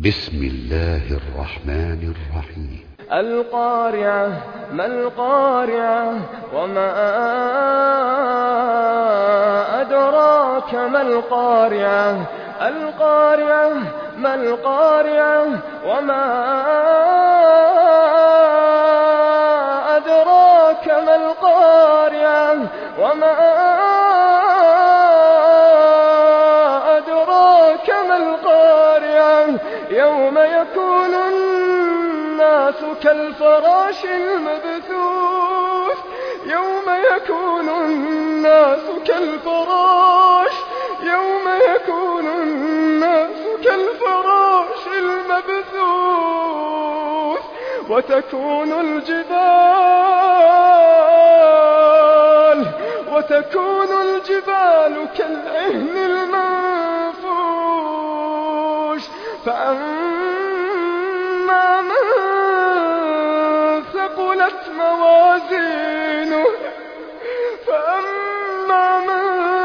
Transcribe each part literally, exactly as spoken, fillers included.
بسم الله الرحمن الرحيم. القارعة ما القارعة وما أدراك ما القارعة القارعة ما القارعة وما أدراك ما القارعة وما أدراك ما القارعة يوم يكون الناس كالفراش المبثوث يوم يكون الناس كالفراش يوم يكون الناس كالفراش المبثوث وتكون الجبال وتكون الجبال كالعهن المنفوش فأما من ثقلت موازينه فأما من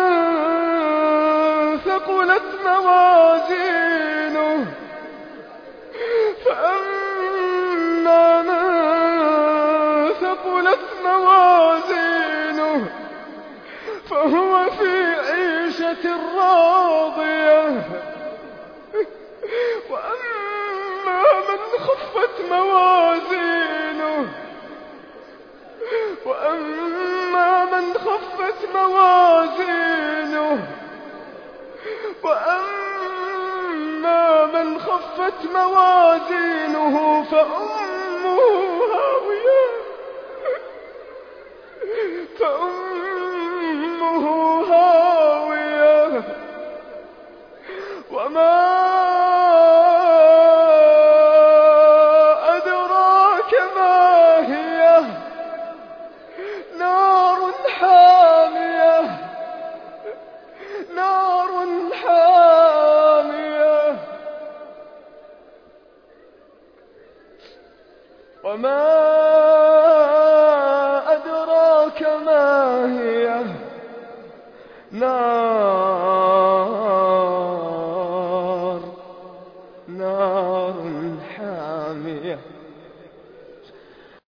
ثقلت موازينه فأما من ثقلت موازينه فهو في عيشة راضية وأما من خفت موازينه وأما من خفت موازينه وأما من خفت موازينه فأمه هاوية فأمه هاوية وما أدراك ما هي نار حامية نار حامية وما أدراك ما هي نار